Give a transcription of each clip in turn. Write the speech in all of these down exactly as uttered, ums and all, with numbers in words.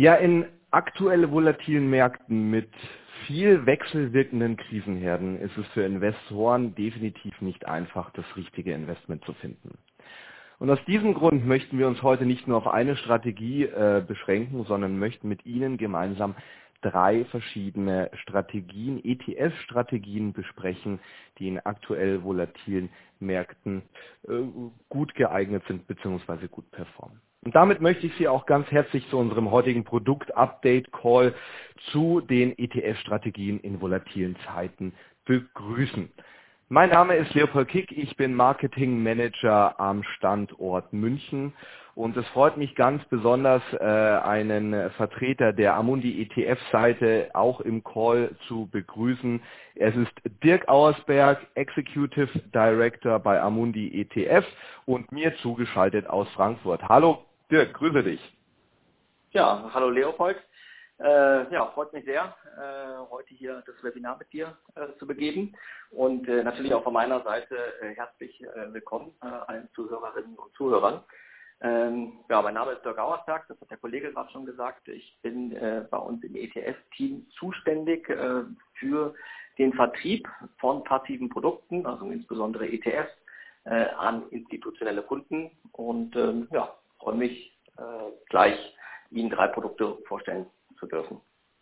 Ja, in aktuell volatilen Märkten mit viel wechselwirkenden Krisenherden ist es für Investoren definitiv nicht einfach, das richtige Investment zu finden. Und aus diesem Grund möchten wir uns heute nicht nur auf eine Strategie äh, beschränken, sondern möchten mit Ihnen gemeinsam drei verschiedene Strategien, E T F-Strategien besprechen, die in aktuell volatilen Märkten äh, gut geeignet sind bzw. gut performen. Und damit möchte ich Sie auch ganz herzlich zu unserem heutigen Produkt-Update-Call zu den E T F-Strategien in volatilen Zeiten begrüßen. Mein Name ist Leopold Kick, ich bin Marketing Manager am Standort München und es freut mich ganz besonders, äh, einen Vertreter der Amundi E T F-Seite auch im Call zu begrüßen. Es ist Dirk Auersberg, Executive Director bei Amundi E T F und mir zugeschaltet aus Frankfurt. Hallo Dirk, grüße dich. Ja, hallo Leopold. Äh, ja, freut mich sehr, äh, heute hier das Webinar mit dir äh, zu begeben und äh, natürlich auch von meiner Seite äh, herzlich äh, willkommen äh, allen Zuhörerinnen und Zuhörern. Ähm, ja, mein Name ist Dirk Auersberg, das hat der Kollege gerade schon gesagt. Ich bin äh, bei uns im E T F-Team zuständig äh, für den Vertrieb von passiven Produkten, also insbesondere E T Fs, äh, an institutionelle Kunden und ähm, ja, freue mich äh, gleich Ihnen drei Produkte vorstellen zu dürfen.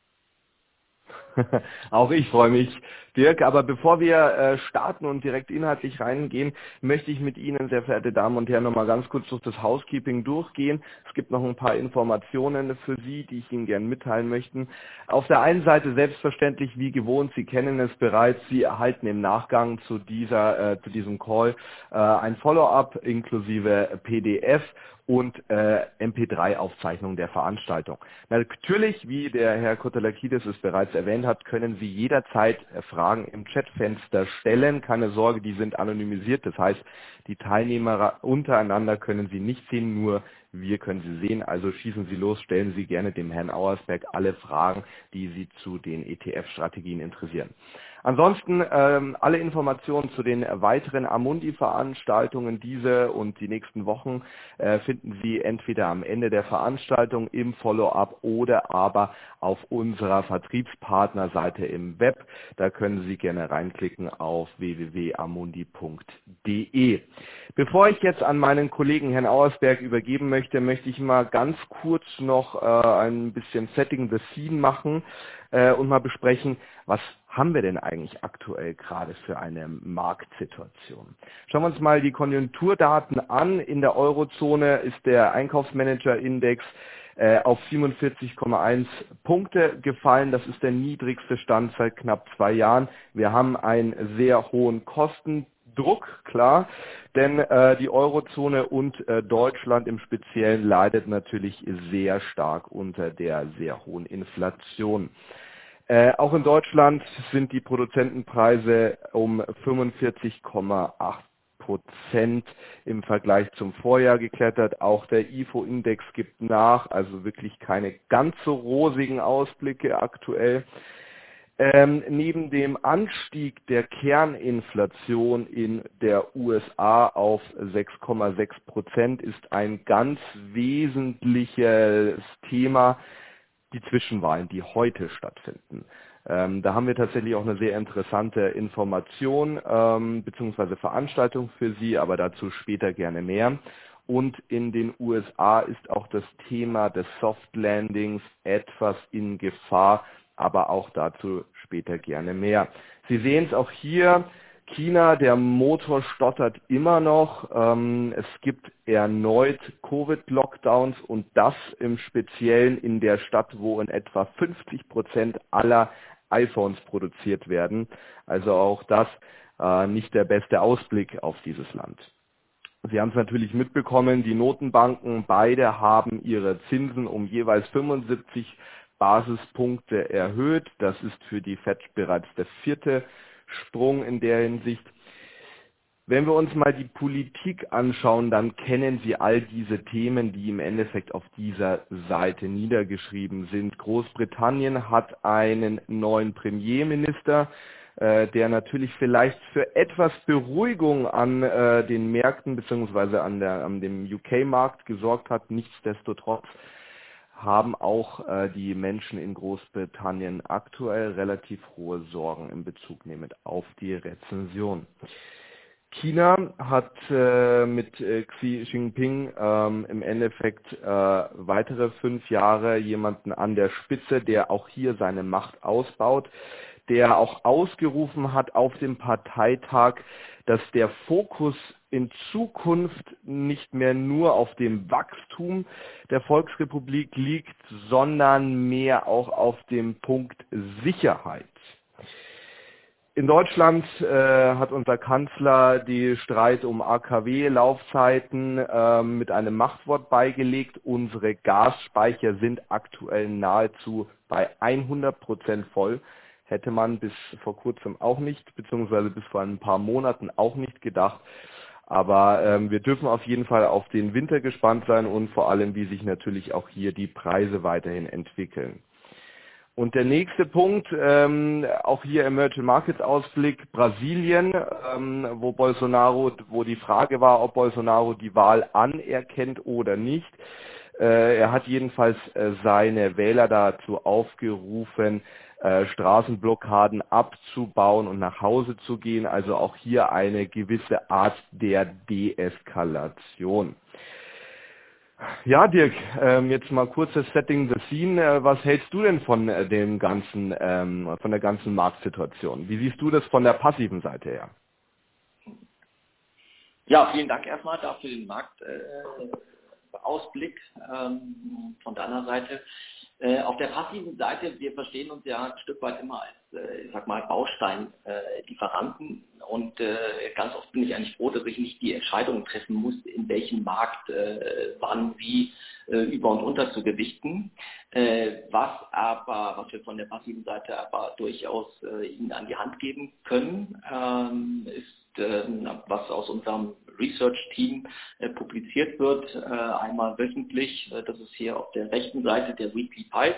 Auch ich freue mich, Dirk. Aber bevor wir äh, starten und direkt inhaltlich reingehen, möchte ich mit Ihnen, sehr verehrte Damen und Herren, noch mal ganz kurz durch das Housekeeping durchgehen. Es gibt noch ein paar Informationen für Sie, die ich Ihnen gerne mitteilen möchte. Auf der einen Seite selbstverständlich, wie gewohnt, Sie kennen es bereits, Sie erhalten im Nachgang zu dieser, äh, zu diesem Call äh, ein Follow-up inklusive P D F und äh, M P drei Aufzeichnung der Veranstaltung. Natürlich, wie der Herr Kotelakidis es bereits erwähnt hat, können Sie jederzeit äh, Fragen im Chatfenster stellen. Keine Sorge, die sind anonymisiert. Das heißt, die Teilnehmer untereinander können Sie nicht sehen, nur wir können Sie sehen. Also schießen Sie los, stellen Sie gerne dem Herrn Auersberg alle Fragen, die Sie zu den E T F-Strategien interessieren. Ansonsten ähm, alle Informationen zu den weiteren Amundi-Veranstaltungen, diese und die nächsten Wochen, äh, finden Sie entweder am Ende der Veranstaltung im Follow-up oder aber auf unserer Vertriebspartnerseite im Web. Da können Sie gerne reinklicken auf w w w punkt amundi punkt de. Bevor ich jetzt an meinen Kollegen Herrn Auersberg übergeben möchte, möchte ich mal ganz kurz noch äh, ein bisschen Setting the Scene machen äh, und mal besprechen, was haben wir denn eigentlich aktuell gerade für eine Marktsituation? Schauen wir uns mal die Konjunkturdaten an. In der Eurozone ist der Einkaufsmanager-Index äh, auf siebenundvierzig Komma eins Punkte gefallen. Das ist der niedrigste Stand seit knapp zwei Jahren. Wir haben einen sehr hohen Kostendruck, klar, denn äh, die Eurozone und äh, Deutschland im Speziellen leidet natürlich sehr stark unter der sehr hohen Inflation. Äh, auch in Deutschland sind die Produzentenpreise um fünfundvierzig Komma acht Prozent im Vergleich zum Vorjahr geklettert. Auch der I F O-Index gibt nach, also wirklich keine ganz so rosigen Ausblicke aktuell. Ähm, neben dem Anstieg der Kerninflation in der U S A auf sechs Komma sechs Prozent ist ein ganz wesentliches Thema die Zwischenwahlen, die heute stattfinden. Ähm, da haben wir tatsächlich auch eine sehr interessante Information ähm, bzw. Veranstaltung für Sie, aber dazu später gerne mehr. Und in den U S A ist auch das Thema des Soft Landings etwas in Gefahr, aber auch dazu später gerne mehr. Sie sehen es auch hier. China, der Motor stottert immer noch. Ähm, es gibt erneut Covid-Lockdowns und das im Speziellen in der Stadt, wo in etwa fünfzig Prozent aller iPhones produziert werden. Also auch das äh, nicht der beste Ausblick auf dieses Land. Sie haben es natürlich mitbekommen, die Notenbanken, beide haben ihre Zinsen um jeweils fünfundsiebzig Basispunkte erhöht. Das ist für die Fed bereits der vierte Sprung in der Hinsicht. Wenn wir uns mal die Politik anschauen, dann kennen Sie all diese Themen, die im Endeffekt auf dieser Seite niedergeschrieben sind. Großbritannien hat einen neuen Premierminister, äh, der natürlich vielleicht für etwas Beruhigung an äh, den Märkten bzw. an, der, an dem U K-Markt gesorgt hat. Nichtsdestotrotz haben auch äh, die Menschen in Großbritannien aktuell relativ hohe Sorgen in Bezug nehmend auf die Rezension. China hat äh, mit äh, Xi Jinping ähm, im Endeffekt äh, weitere fünf Jahre jemanden an der Spitze, der auch hier seine Macht ausbaut, der auch ausgerufen hat auf dem Parteitag, dass der Fokus in Zukunft nicht mehr nur auf dem Wachstum der Volksrepublik liegt, sondern mehr auch auf dem Punkt Sicherheit. In Deutschland äh, hat unser Kanzler die Streit um A K W-Laufzeiten äh, mit einem Machtwort beigelegt. Unsere Gasspeicher sind aktuell nahezu bei hundert Prozent voll. Hätte man bis vor kurzem auch nicht, beziehungsweise bis vor ein paar Monaten auch nicht gedacht. Aber ähm, wir dürfen auf jeden Fall auf den Winter gespannt sein und vor allem, wie sich natürlich auch hier die Preise weiterhin entwickeln. Und der nächste Punkt, ähm, auch hier Emerging Markets Ausblick, Brasilien, ähm, wo Bolsonaro, wo die Frage war, ob Bolsonaro die Wahl anerkennt oder nicht. Äh, er hat jedenfalls äh, seine Wähler dazu aufgerufen, äh, Straßenblockaden abzubauen und nach Hause zu gehen. Also auch hier eine gewisse Art der Deeskalation. Ja, Dirk, ähm, jetzt mal kurzes Setting the Scene. Äh, was hältst du denn von äh, dem ganzen, ähm, von der ganzen Marktsituation? Wie siehst du das von der passiven Seite her? Ja, vielen Dank erstmal dafür den Marktausblick äh, ähm, von deiner Seite. Äh, auf der passiven Seite, wir verstehen uns ja ein Stück weit immer als, äh, ich sag mal, Bausteinlieferanten. Äh, und äh, ganz oft bin ich eigentlich froh, dass ich nicht die Entscheidung treffen muss, in welchem Markt äh, wann wie äh, über und unter zu gewichten. Äh, was aber, was wir von der passiven Seite aber durchaus äh, Ihnen an die Hand geben können, ähm, ist, äh, was aus unserem Research-Team äh, publiziert wird, äh, einmal wöchentlich. Äh, das ist hier auf der rechten Seite der Weekly Pipe.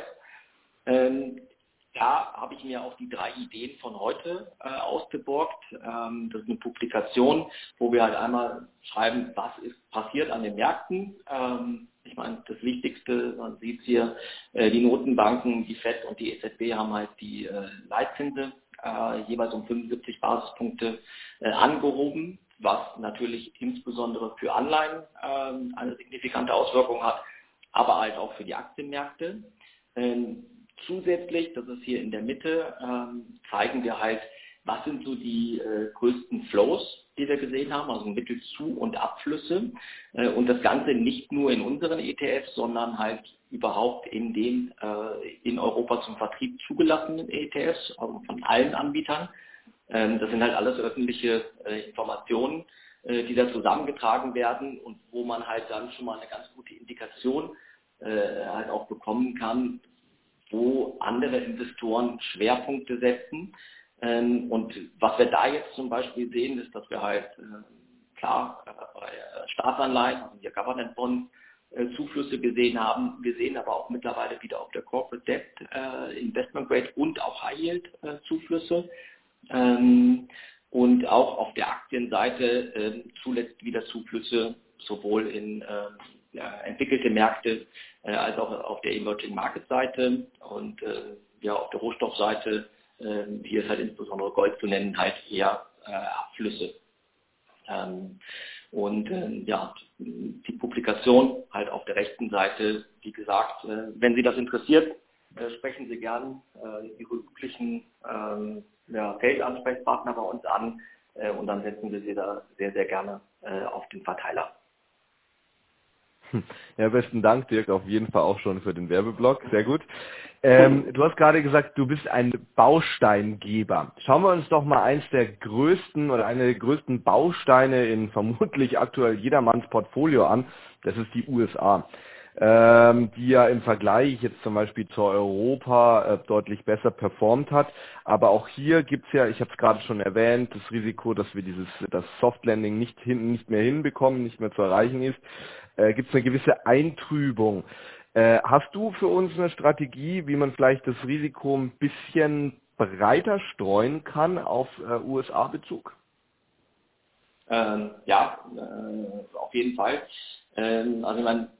Ähm, da habe ich mir auch die drei Ideen von heute äh, ausgeborgt. Ähm, das ist eine Publikation, wo wir halt einmal schreiben, was ist passiert an den Märkten. Ähm, ich meine, das Wichtigste, man sieht hier, äh, die Notenbanken, die Fed und die E Z B haben halt die äh, Leitzinse äh, jeweils um fünfundsiebzig Basispunkte äh, angehoben, was natürlich insbesondere für Anleihen ähm, eine signifikante Auswirkung hat, aber halt auch für die Aktienmärkte. Ähm, zusätzlich, das ist hier in der Mitte, ähm, zeigen wir halt, was sind so die äh, größten Flows, die wir gesehen haben, also Mittelzu- und Abflüsse. Äh, und das Ganze nicht nur in unseren E T Fs, sondern halt überhaupt in den äh, in Europa zum Vertrieb zugelassenen E T Fs, also von allen Anbietern. Ähm, das sind halt alles öffentliche äh, Informationen, äh, die da zusammengetragen werden und wo man halt dann schon mal eine ganz gute Indikation äh, halt auch bekommen kann, wo andere Investoren Schwerpunkte setzen. Ähm, und was wir da jetzt zum Beispiel sehen, ist, dass wir halt äh, klar äh, bei äh, Staatsanleihen, also hier Government Bonds, äh, Zuflüsse gesehen haben. Wir sehen aber auch mittlerweile wieder auf der Corporate Debt, äh, Investment Grade und auch High Yield äh, Zuflüsse. Ähm, und auch auf der Aktienseite äh, zuletzt wieder Zuflüsse, sowohl in äh, ja, entwickelte Märkte äh, als auch auf der Emerging Market Seite und äh, ja auf der Rohstoffseite, äh, hier ist halt insbesondere Gold zu nennen, halt eher äh, Abflüsse. Ähm, und äh, ja, die Publikation halt auf der rechten Seite, wie gesagt, äh, wenn Sie das interessiert, äh, sprechen Sie gern äh, Ihre üblichen ähm, ja, Feldansprechpartner bei uns an äh, und dann setzen wir Sie da sehr, sehr gerne äh, auf den Verteiler. Ja, besten Dank, Dirk, auf jeden Fall auch schon für den Werbeblock. Sehr gut. Ähm, du hast gerade gesagt, du bist ein Bausteingeber. Schauen wir uns doch mal eins der größten oder eine der größten Bausteine in vermutlich aktuell jedermanns Portfolio an. Das ist die U S A. Ähm, die ja im Vergleich jetzt zum Beispiel zu Europa äh, deutlich besser performt hat. Aber auch hier gibt's ja, ich habe es gerade schon erwähnt, das Risiko, dass wir dieses das Soft Landing nicht, hin, nicht mehr hinbekommen, nicht mehr zu erreichen ist. Äh, gibt's eine gewisse Eintrübung. Äh, hast du für uns eine Strategie, wie man vielleicht das Risiko ein bisschen breiter streuen kann auf äh, U S A-Bezug? Ähm, ja, äh, auf jeden Fall. Ähm, also ich meine,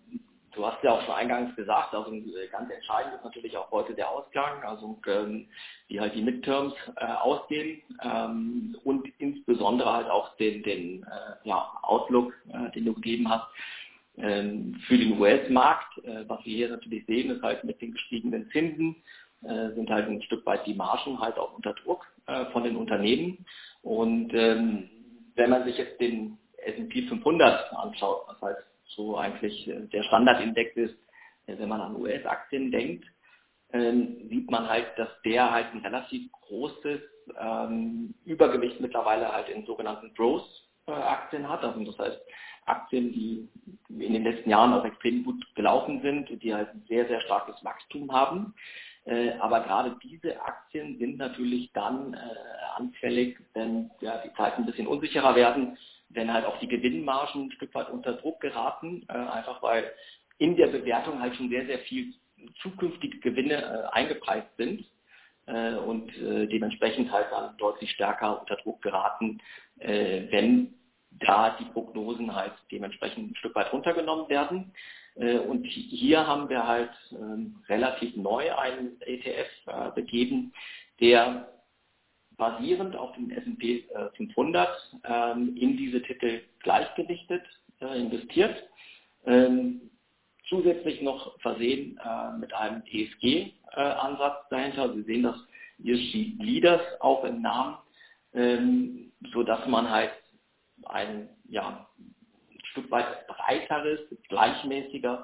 du hast ja auch schon eingangs gesagt, also ganz entscheidend ist natürlich auch heute der Ausgang, also ähm, wie halt die Midterms äh, aussehen ähm, und insbesondere halt auch den, den äh, ja, Outlook, äh, den du gegeben hast ähm, für den U S-Markt. Äh, was wir hier natürlich sehen, ist halt mit den gestiegenen Zinsen äh, sind halt ein Stück weit die Margen halt auch unter Druck äh, von den Unternehmen. Und ähm, wenn man sich jetzt den S und P fünfhundert anschaut, was halt so eigentlich äh, der Standardindex ist, äh, wenn man an U S-Aktien denkt, ähm, sieht man halt, dass der halt ein relativ großes ähm, Übergewicht mittlerweile halt in sogenannten Growth-Aktien hat. Also das heißt Aktien, die in den letzten Jahren auch extrem gut gelaufen sind und die halt ein sehr, sehr starkes Wachstum haben. Äh, aber gerade diese Aktien sind natürlich dann äh, anfällig, wenn ja, die Zeiten ein bisschen unsicherer werden, wenn halt auch die Gewinnmargen ein Stück weit unter Druck geraten, äh, einfach weil in der Bewertung halt schon sehr, sehr viel zukünftige Gewinne äh, eingepreist sind äh, und äh, dementsprechend halt dann deutlich stärker unter Druck geraten, äh, wenn da die Prognosen halt dementsprechend ein Stück weit runtergenommen werden. Äh, und hier haben wir halt äh, relativ neu einen E T F äh, begeben, der basierend auf dem S und P fünfhundert ähm, in diese Titel gleichgewichtet äh, investiert. Ähm, zusätzlich noch versehen äh, mit einem E S G-Ansatz dahinter. Sie sehen das E S G Leaders auch im Namen, ähm, sodass man halt ein ja, ein Stück weit breiteres, gleichmäßiger,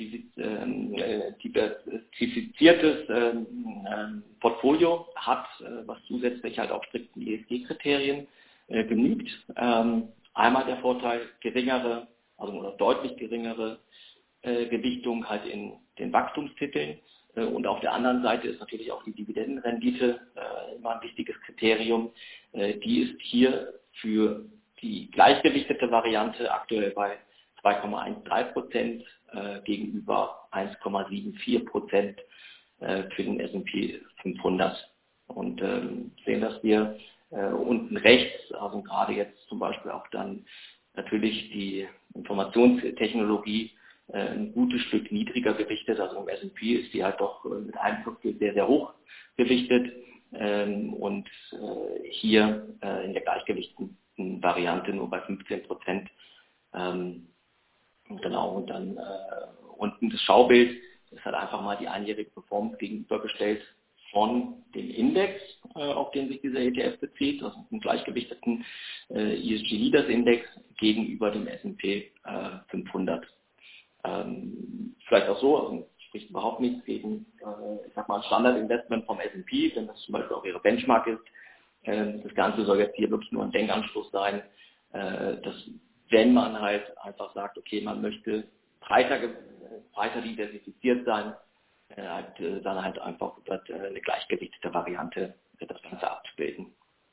diversifiziertes ähm, ähm, Portfolio hat, äh, was zusätzlich halt auch strikten E S G-Kriterien äh, genügt. Ähm, einmal der Vorteil, geringere, also oder deutlich geringere äh, Gewichtung halt in den Wachstumstiteln. Äh, und auf der anderen Seite ist natürlich auch die Dividendenrendite äh, immer ein wichtiges Kriterium. Äh, die ist hier für die gleichgewichtete Variante aktuell bei zwei Komma dreizehn Prozent äh, gegenüber eins Komma vierundsiebzig Prozent äh, für den S und P fünfhundert. Und ähm, sehen, dass wir äh, unten rechts, also gerade jetzt zum Beispiel auch dann natürlich die Informationstechnologie äh, ein gutes Stück niedriger gewichtet. Also im S und P ist die halt doch äh, mit einem Viertel sehr, sehr hoch gewichtet. Ähm, und äh, hier äh, in der gleichgewichteten Variante nur bei fünfzehn Prozent. Ähm, genau, und dann äh, unten das Schaubild ist halt einfach mal die einjährige Performance gegenübergestellt von dem Index, äh, auf den sich dieser E T F bezieht, also einem gleichgewichteten äh, E S G Leaders Index gegenüber dem S und P äh, fünfhundert. Ähm, vielleicht auch so, also spricht überhaupt nichts gegen, äh, ich sag mal, ein Standardinvestment vom S und P, wenn das zum Beispiel auch ihre Benchmark ist. Ähm, das Ganze soll jetzt hier wirklich nur ein Denkanstoß sein, äh, dass wenn man halt einfach sagt, okay, man möchte breiter, ge- breiter diversifiziert sein, äh, halt, äh, dann halt einfach über äh, eine gleichgewichtete Variante äh, das Ganze abzubilden.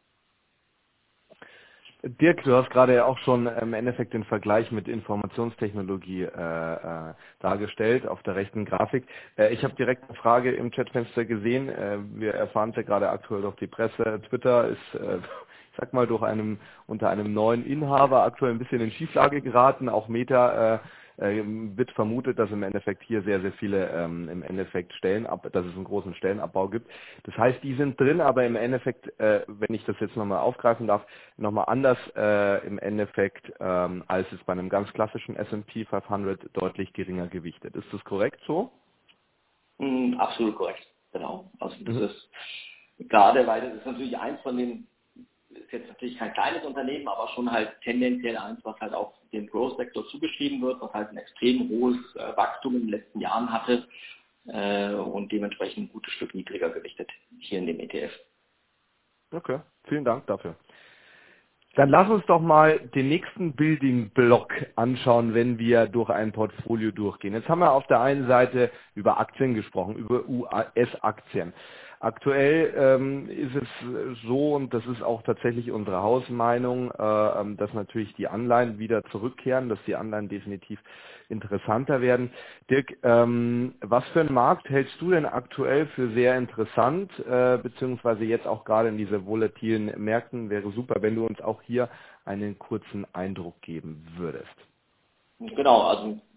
Dirk, du hast gerade ja auch schon im Endeffekt den Vergleich mit Informationstechnologie äh, äh, dargestellt auf der rechten Grafik. Äh, ich habe direkt eine Frage im Chatfenster gesehen. Äh, wir erfahren es ja gerade aktuell durch die Presse. Twitter ist, äh, ich sag mal, durch einem unter einem neuen Inhaber aktuell ein bisschen in Schieflage geraten. Auch Meta äh, äh, wird vermutet, dass im Endeffekt hier sehr, sehr viele ähm, im Endeffekt Stellen ab, dass es einen großen Stellenabbau gibt. Das heißt, die sind drin, aber im Endeffekt, äh, wenn ich das jetzt nochmal aufgreifen darf, nochmal anders äh, im Endeffekt, ähm, als es bei einem ganz klassischen S und P fünfhundert deutlich geringer gewichtet. Ist das korrekt so? Mm, absolut korrekt, genau. Also das Mhm. ist gerade, weil das ist natürlich eins von den, ist jetzt natürlich kein kleines Unternehmen, aber schon halt tendenziell eins, was halt auch dem Growth-Sektor zugeschrieben wird, was halt ein extrem hohes äh, Wachstum in den letzten Jahren hatte äh, und dementsprechend ein gutes Stück niedriger gewichtet hier in dem E T F. Okay, vielen Dank dafür. Dann lass uns doch mal den nächsten Building-Block anschauen, wenn wir durch ein Portfolio durchgehen. Jetzt haben wir auf der einen Seite über Aktien gesprochen, über U S-Aktien. Aktuell ähm, ist es so, und das ist auch tatsächlich unsere Hausmeinung, äh, ähm, dass natürlich die Anleihen wieder zurückkehren, dass die Anleihen definitiv interessanter werden. Dirk, ähm, was für einen Markt hältst du denn aktuell für sehr interessant, äh, beziehungsweise jetzt auch gerade in diese volatilen Märkten? Wäre super, wenn du uns auch hier einen kurzen Eindruck geben würdest. Genau, also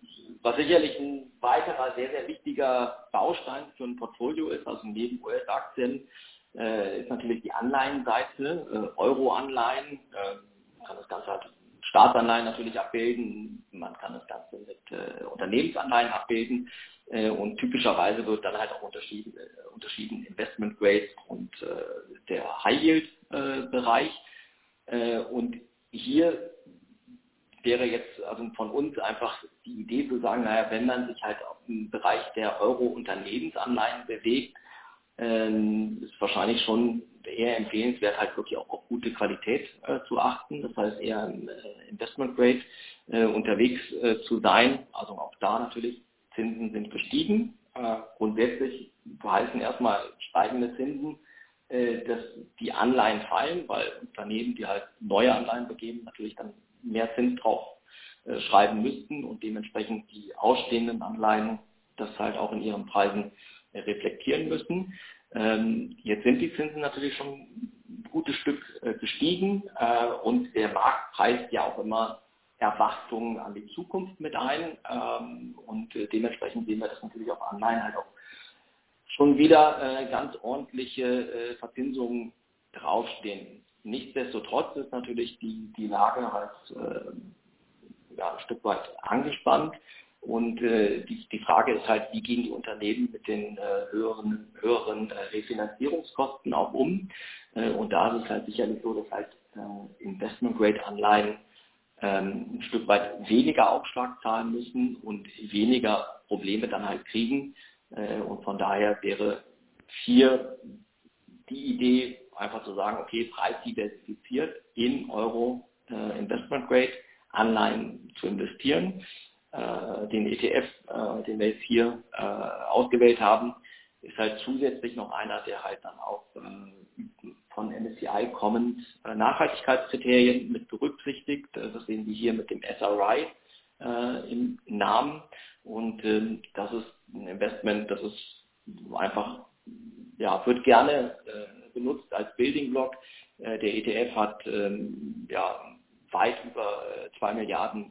was sicherlich ein weiterer sehr, sehr wichtiger Baustein für ein Portfolio ist, also neben U S-Aktien, äh, ist natürlich die Anleihenseite, äh, Euro-Anleihen, äh, man kann das Ganze halt Staatsanleihen natürlich abbilden, man kann das Ganze mit äh, Unternehmensanleihen abbilden äh, und typischerweise wird dann halt auch unterschieden, äh, unterschieden Investment Grade und äh, der High Yield äh, Bereich äh, und hier wäre jetzt also von uns einfach die Idee zu sagen, naja, wenn man sich halt auf den Bereich der Euro-Unternehmensanleihen bewegt, ähm, ist wahrscheinlich schon eher empfehlenswert, halt wirklich auch auf gute Qualität äh, zu achten. Das heißt eher im äh, Investment Grade äh, unterwegs äh, zu sein. Also auch da natürlich, Zinsen sind gestiegen. Äh, grundsätzlich verheißen erstmal steigende Zinsen, äh, dass die Anleihen fallen, weil Unternehmen, die halt neue Anleihen begeben, natürlich dann mehr Zins drauf äh, schreiben müssten und dementsprechend die ausstehenden Anleihen das halt auch in ihren Preisen äh, reflektieren müssen. Ähm, jetzt sind die Zinsen natürlich schon ein gutes Stück äh, gestiegen äh, und der Markt preist ja auch immer Erwartungen an die Zukunft mit ein ähm, und äh, dementsprechend sehen wir das natürlich auf Anleihen halt auch schon wieder äh, ganz ordentliche äh, Verzinsungen draufstehen. Nichtsdestotrotz ist natürlich die, die Lage halt äh, ja, ein Stück weit angespannt und äh, die, die Frage ist halt, wie gehen die Unternehmen mit den äh, höheren, höheren äh, Refinanzierungskosten auch um äh, und da ist es halt sicherlich so, dass halt äh, Investment-Grade-Anleihen ähm, ein Stück weit weniger Aufschlag zahlen müssen und weniger Probleme dann halt kriegen äh, und von daher wäre hier die Idee, einfach zu sagen, okay, preisdiversifiziert in Euro äh, Investment Grade Anleihen zu investieren. Äh, den E T F, äh, den wir jetzt hier äh, ausgewählt haben, ist halt zusätzlich noch einer, der halt dann auch äh, von M S C I kommend äh, Nachhaltigkeitskriterien mit berücksichtigt. Äh, das sehen wir hier mit dem S R I äh, im Namen. Und ähm, das ist ein Investment, das ist einfach, ja, wird gerne äh, benutzt als Building Block. Äh, der E T F hat ähm, ja, weit über äh, zwei Milliarden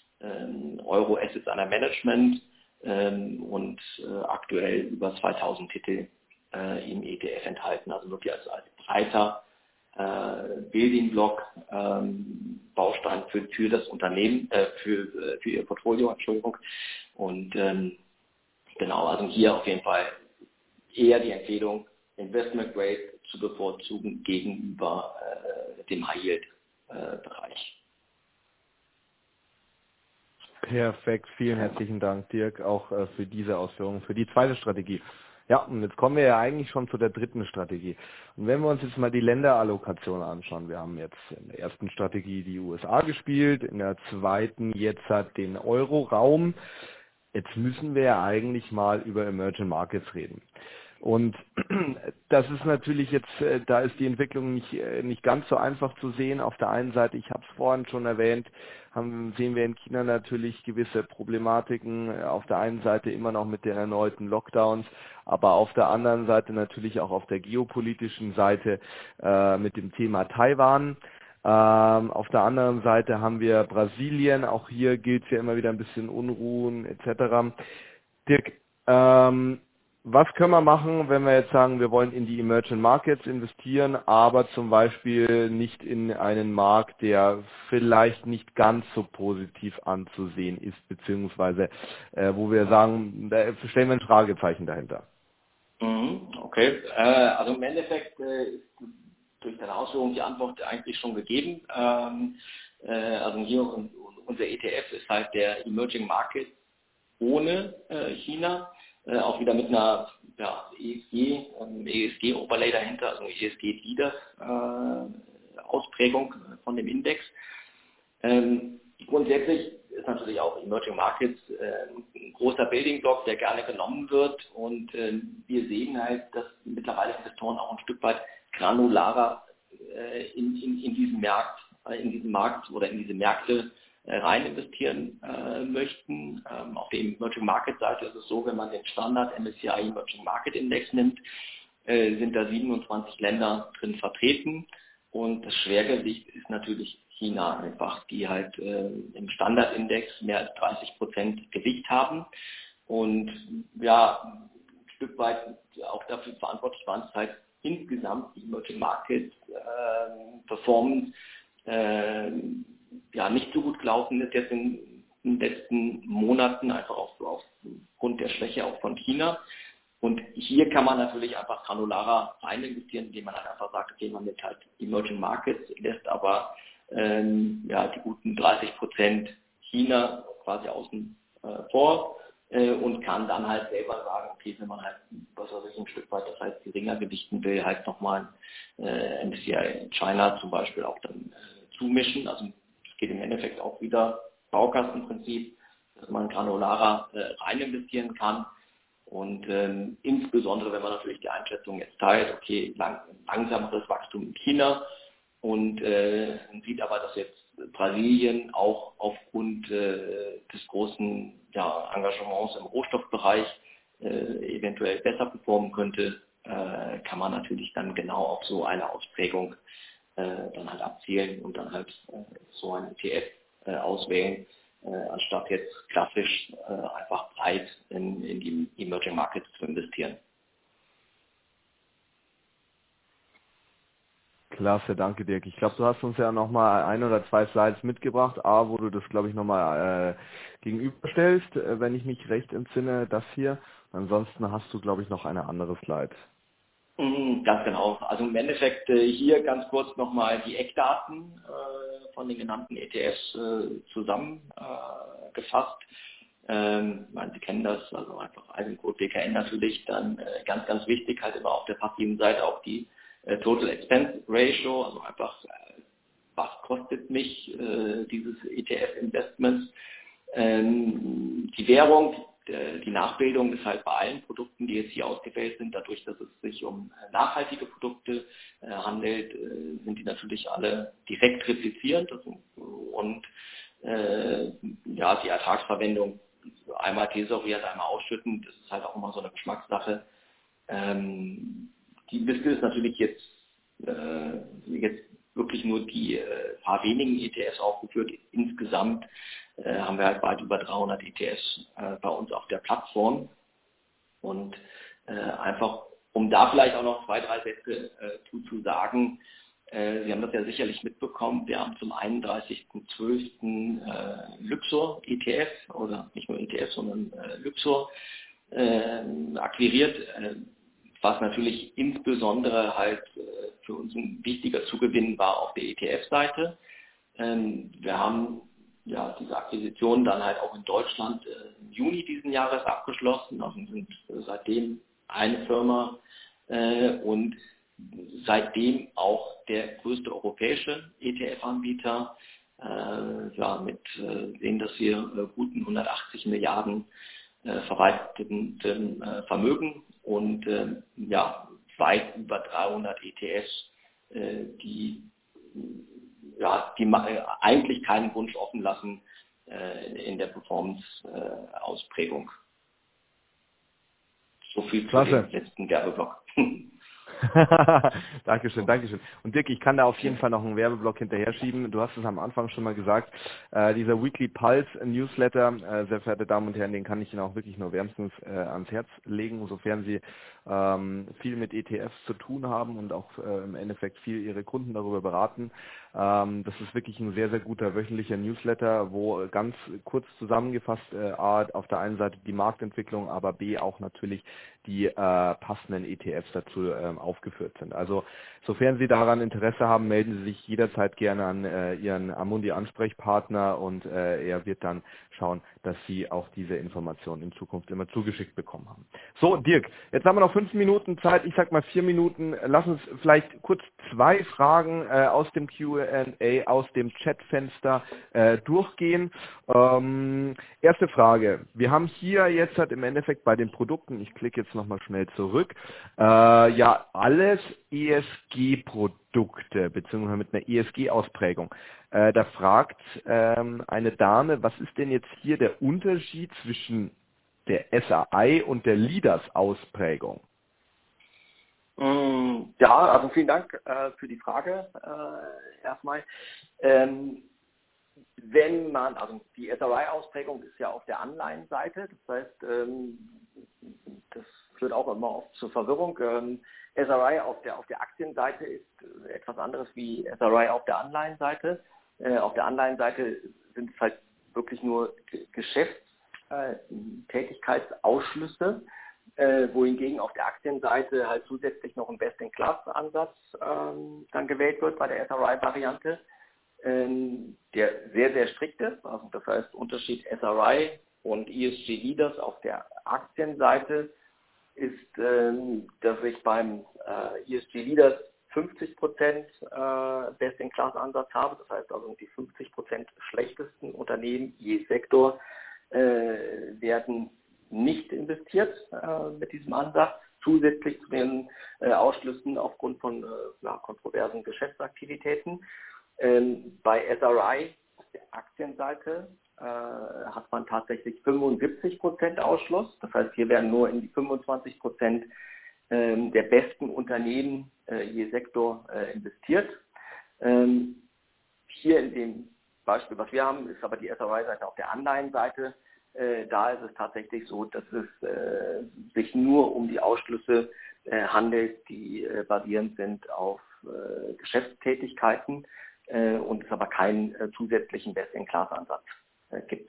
ähm, Euro Assets under Management ähm, und äh, aktuell über zweitausend Titel äh, im E T F enthalten. Also wirklich als, als breiter äh, Building Block ähm, Baustein für, für das Unternehmen, äh, für, für ihr Portfolio, Entschuldigung. Und ähm, genau, also hier auf jeden Fall eher die Empfehlung, Investment Grade zu bevorzugen gegenüber äh, dem High Yield äh, Bereich. Perfekt, vielen herzlichen Dank, Dirk, auch äh, für diese Ausführungen, für die zweite Strategie. Ja, und jetzt kommen wir ja eigentlich schon zu der dritten Strategie. Und wenn wir uns jetzt mal die Länderallokation anschauen, wir haben jetzt in der ersten Strategie die U S A gespielt, in der zweiten jetzt hat den Euro-Raum. Jetzt müssen wir ja eigentlich mal über Emerging Markets reden. Und das ist natürlich jetzt, da ist die Entwicklung nicht, nicht ganz so einfach zu sehen. Auf der einen Seite, ich habe es vorhin schon erwähnt, haben, sehen wir in China natürlich gewisse Problematiken. Auf der einen Seite immer noch mit den erneuten Lockdowns, aber auf der anderen Seite natürlich auch auf der geopolitischen Seite äh, mit dem Thema Taiwan. Ähm, auf der anderen Seite haben wir Brasilien. Auch hier gilt es ja immer wieder ein bisschen Unruhen et cetera. Dirk, ähm, was können wir machen, wenn wir jetzt sagen, wir wollen in die Emerging Markets investieren, aber zum Beispiel nicht in einen Markt, der vielleicht nicht ganz so positiv anzusehen ist, beziehungsweise äh, wo wir sagen, da stellen wir ein Fragezeichen dahinter. Mhm, okay, äh, also im Endeffekt äh, ist durch deine Ausführung die Antwort eigentlich schon gegeben. Ähm, äh, also hier unser E T F ist halt der Emerging Market ohne äh, China, äh, auch wieder mit einer ja, E S G, ähm, E S G-Overlay dahinter, also E S G-Leader-Ausprägung äh, von dem Index. Ähm, grundsätzlich ist natürlich auch Emerging Markets äh, ein großer Building Block, der gerne genommen wird und äh, wir sehen halt, dass mittlerweile Investoren auch ein Stück weit granularer äh, in, in, in diesen Markt, äh, in diesen Markt oder in diese Märkte äh, rein investieren äh, möchten. Ähm, auf der Emerging Market Seite ist es so, wenn man den Standard M S C I Emerging Market Index nimmt, äh, sind da siebenundzwanzig Länder drin vertreten und das Schwergewicht ist natürlich China einfach, die halt äh, im Standardindex mehr als dreißig Prozent Gewicht haben und ja, ein Stück weit auch dafür verantwortlich waren, es halt insgesamt die Emerging Market äh, Performance äh, ja nicht so gut gelaufen ist jetzt in, in den letzten Monaten, einfach auf, aufgrund der Schwäche auch von China. Und hier kann man natürlich einfach granularer rein investieren, indem man halt einfach sagt, okay, man nimmt halt Emerging Markets, lässt aber ähm, ja, die guten dreißig Prozent China quasi außen äh, vor äh, und kann dann halt selber sagen, okay, wenn man halt, was weiß ich, ein Stück weit das heißt geringer gewichten will, halt nochmal äh, M S C I China zum Beispiel auch dann äh, zumischen. Also es geht im Endeffekt auch wieder Baukastenprinzip, dass man granularer äh, rein investieren kann. Und ähm, insbesondere, wenn man natürlich die Einschätzung jetzt teilt, okay, lang, langsameres Wachstum in China und äh, sieht aber, dass jetzt Brasilien auch aufgrund äh, des großen ja, Engagements im Rohstoffbereich äh, eventuell besser performen könnte, äh, kann man natürlich dann genau auf so eine Ausprägung äh, dann halt abzielen und dann halt äh, so ein E T F äh, auswählen. Äh, anstatt jetzt klassisch äh, einfach breit in, in die Emerging Markets zu investieren. Klasse, danke Dirk. Ich glaube, du hast uns ja nochmal ein oder zwei Slides mitgebracht, A, wo du das, glaube ich, nochmal äh, gegenüberstellst, äh, wenn ich mich recht entsinne, das hier. Ansonsten hast du, glaube ich, noch eine andere Slide. Mhm, ganz genau. Also im Endeffekt äh, hier ganz kurz nochmal die Eckdaten äh, von den genannten E T Fs äh, zusammengefasst. Äh, ähm, ich meine, Sie kennen das, also einfach Eisencode B K N natürlich, dann äh, ganz, ganz wichtig halt immer auf der passiven Seite auch die äh, Total Expense Ratio, also einfach, äh, was kostet mich äh, dieses E T F-Investment. Ähm, die Währung, äh, die Nachbildung ist halt bei allen Produkten, die jetzt hier ausgewählt sind, dadurch, dass es sich um äh, nachhaltige Produkte äh, handelt, äh, sind die natürlich alle direkt replizierend also, und äh, ja, die Ertragsverwendung einmal thesauriert, einmal ausschütten, das ist halt auch immer so eine Geschmackssache. Ähm, die Liste ist natürlich jetzt, äh, jetzt wirklich nur die äh, paar wenigen E T Fs aufgeführt. Insgesamt äh, haben wir halt weit über dreihundert E T Fs äh, bei uns auf der Plattform. Und äh, einfach, um da vielleicht auch noch zwei, drei Sätze äh, zu, zu sagen, äh, Sie haben das ja sicherlich mitbekommen, wir haben zum einunddreißigsten zwölften Äh, Luxor E T F, oder nicht nur E T F, sondern äh, Luxor äh, akquiriert, äh, was natürlich insbesondere halt äh, für uns ein wichtiger Zugewinn war auf der E T F-Seite. Ähm, wir haben ja diese Akquisition dann halt auch in Deutschland äh, im Juni diesen Jahres abgeschlossen, also sind äh, seitdem eine Firma äh, und seitdem auch der größte europäische E T F-Anbieter, äh, ja, mit äh, sehen, dass wir äh, guten hundertachtzig Milliarden äh, verwalteten äh, Vermögen und äh, ja, weit über dreihundert E T Fs, äh, die ja, die äh, eigentlich keinen Wunsch offen lassen äh, in der Performance-Ausprägung. So viel zu Klasse. dem letzten Werbeblock. Dankeschön, Dankeschön. Und Dirk, ich kann da auf jeden Fall noch einen Werbeblock hinterher schieben. Du hast es am Anfang schon mal gesagt. Äh, dieser Weekly Pulse Newsletter, äh, sehr verehrte Damen und Herren, den kann ich Ihnen auch wirklich nur wärmstens äh, ans Herz legen, sofern Sie ähm, viel mit E T Fs zu tun haben und auch äh, im Endeffekt viel Ihre Kunden darüber beraten. Ähm, das ist wirklich ein sehr, sehr guter wöchentlicher Newsletter, wo ganz kurz zusammengefasst äh, A, auf der einen Seite die Marktentwicklung, aber B, auch natürlich die äh, passenden E T Fs dazu ähm, aufgeführt sind. Also sofern Sie daran Interesse haben, melden Sie sich jederzeit gerne an äh, Ihren Amundi-Ansprechpartner und äh, er wird dann schauen, dass Sie auch diese Informationen in Zukunft immer zugeschickt bekommen haben. So, Dirk, jetzt haben wir noch fünf Minuten Zeit, ich sag mal vier Minuten. Lass uns vielleicht kurz zwei Fragen äh, aus dem Q and A, aus dem Chatfenster äh, durchgehen. Ähm, erste Frage. Wir haben hier jetzt halt im Endeffekt bei den Produkten, ich klicke jetzt nochmal schnell zurück, äh, ja alles E S G-Produkte, beziehungsweise mit einer E S G-Ausprägung. Äh, da fragt ähm, eine Dame, was ist denn jetzt hier der Unterschied zwischen der S A I und der Leaders-Ausprägung? Mm, Ja, also vielen Dank äh, für die Frage äh, erstmal. Ähm, wenn man, also die S R I-Ausprägung ist ja auf der Anleihenseite, das heißt, ähm, das führt auch immer oft zur Verwirrung. Ähm, S R I auf der, auf der Aktienseite ist etwas anderes wie S R I auf der Anleihenseite. Äh, auf der Anleihenseite sind es halt wirklich nur G- Geschäftstätigkeitsausschlüsse, äh, wohingegen auf der Aktienseite halt zusätzlich noch ein Best-in-Class-Ansatz ähm, dann gewählt wird bei der S R I-Variante, ähm, der sehr, sehr strikt ist. Also das heißt, Unterschied S R I und E S G Leaders auf der Aktienseite ist, ähm, dass ich beim äh, E S G Leaders fünfzig Prozent äh, Best-in-Class-Ansatz habe. Das heißt also, die fünfzig Prozent schlechtesten Unternehmen je Sektor äh, werden nicht investiert äh, mit diesem Ansatz. Zusätzlich zu den äh, Ausschlüssen aufgrund von äh, ja, kontroversen Geschäftsaktivitäten. Ähm, bei S R I, auf der Aktienseite, äh, hat man tatsächlich fünfundsiebzig Prozent Ausschluss. Das heißt, hier werden nur in die fünfundzwanzig Prozent ähm, der besten Unternehmen äh, je Sektor äh, investiert. Ähm, hier in dem Beispiel, was wir haben, ist aber die S R I-Seite auf der Anleihenseite. Äh, da ist es tatsächlich so, dass es äh, sich nur um die Ausschlüsse äh, handelt, die äh, basierend sind auf äh, Geschäftstätigkeiten äh, und es aber keinen äh, zusätzlichen Best-in-Class-Ansatz äh, gibt.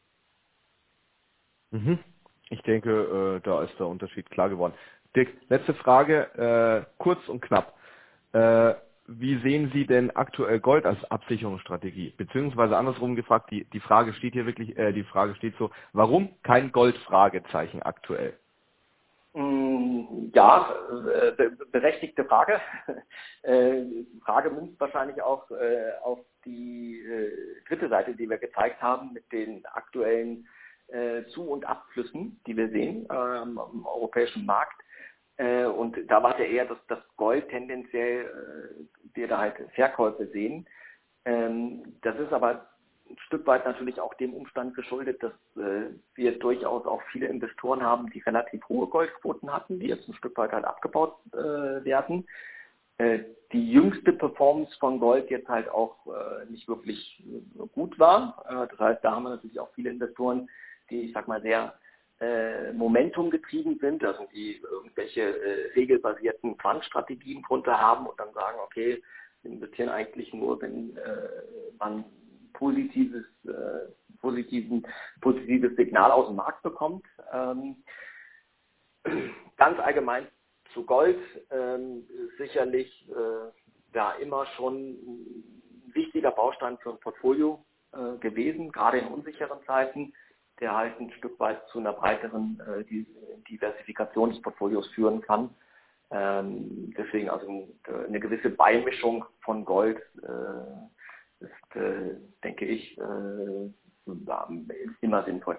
Mhm. Ich denke, äh, da ist der Unterschied klar geworden. Dirk, letzte Frage, äh, kurz und knapp. Äh, wie sehen Sie denn aktuell Gold als Absicherungsstrategie? Beziehungsweise andersrum gefragt, die, die Frage steht hier wirklich, äh, die Frage steht so, warum kein Gold? Fragezeichen aktuell. Mm, Ja, äh, be- berechtigte Frage. Äh, Die Frage münzt wahrscheinlich auch äh, auf die äh, dritte Seite, die wir gezeigt haben, mit den aktuellen äh, Zu- und Abflüssen, die wir sehen ähm, am europäischen Markt. Äh, Und da war es ja eher, dass das Gold tendenziell, äh, wir da halt Verkäufe sehen. Ähm, Das ist aber ein Stück weit natürlich auch dem Umstand geschuldet, dass äh, wir durchaus auch viele Investoren haben, die relativ hohe Goldquoten hatten, die jetzt ein Stück weit halt abgebaut äh, werden. Äh, die jüngste Performance von Gold jetzt halt auch äh, nicht wirklich äh, gut war. Äh, das heißt, da haben wir natürlich auch viele Investoren, die, ich sag mal, sehr äh, Momentum getrieben sind, also die irgendwelche äh, regelbasierten Fundstrategien drunter haben und dann sagen, okay, wir investieren eigentlich nur, wenn äh, man positives, äh, positiven, positives Signal aus dem Markt bekommt. Ähm, ganz allgemein zu Gold ähm, ist sicherlich äh, ja immer schon ein wichtiger Baustein für ein Portfolio äh, gewesen, gerade in unsicheren Zeiten, der halt ein Stück weit zu einer breiteren äh, die Diversifikation des Portfolios führen kann. Ähm, deswegen also eine gewisse Beimischung von Gold äh, ist, äh, denke ich, äh, immer sinnvoll.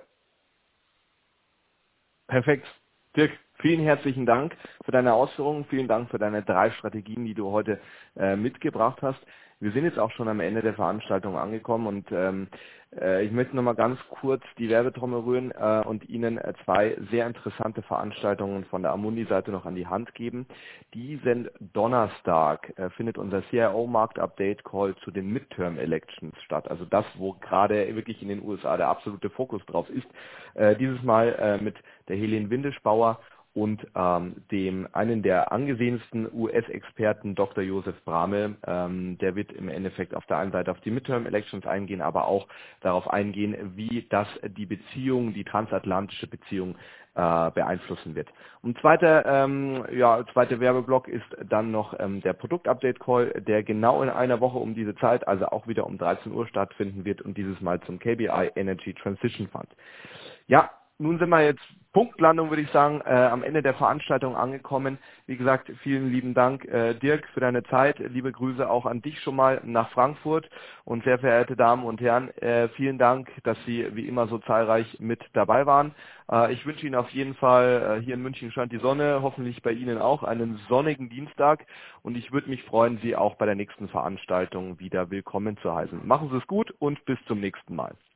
Perfekt. Dirk, vielen herzlichen Dank für deine Ausführungen. Vielen Dank für deine drei Strategien, die du heute äh, mitgebracht hast. Wir sind jetzt auch schon am Ende der Veranstaltung angekommen und ähm, äh, ich möchte nochmal ganz kurz die Werbetrommel rühren äh, und Ihnen äh, zwei sehr interessante Veranstaltungen von der Amundi-Seite noch an die Hand geben. Diesen Donnerstag äh, findet unser C I O-Markt-Update-Call zu den Midterm-Elections statt. Also das, wo gerade wirklich in den U S A der absolute Fokus drauf ist. Äh, dieses Mal äh, mit der Helene Windischbauer und ähm, dem einen der angesehensten U S-Experten, Doktor Josef Bramel. Ähm, der wird im Endeffekt auf der einen Seite auf die Midterm-Elections eingehen, aber auch darauf eingehen, wie das die Beziehung, die transatlantische Beziehung äh, beeinflussen wird. Und zweiter, ähm, ja, zweiter Werbeblock ist dann noch ähm, der Produkt-Update-Call, der genau in einer Woche um diese Zeit, also auch wieder um dreizehn Uhr stattfinden wird und dieses Mal zum K B I Energy Transition Fund. Ja, nun sind wir jetzt Punktlandung, würde ich sagen, äh, am Ende der Veranstaltung angekommen. Wie gesagt, vielen lieben Dank, äh, Dirk, für deine Zeit. Liebe Grüße auch an dich schon mal nach Frankfurt. Und sehr verehrte Damen und Herren, äh, vielen Dank, dass Sie wie immer so zahlreich mit dabei waren. Äh, ich wünsche Ihnen auf jeden Fall, äh, hier in München scheint die Sonne, hoffentlich bei Ihnen auch, einen sonnigen Dienstag. Und ich würde mich freuen, Sie auch bei der nächsten Veranstaltung wieder willkommen zu heißen. Machen Sie es gut und bis zum nächsten Mal.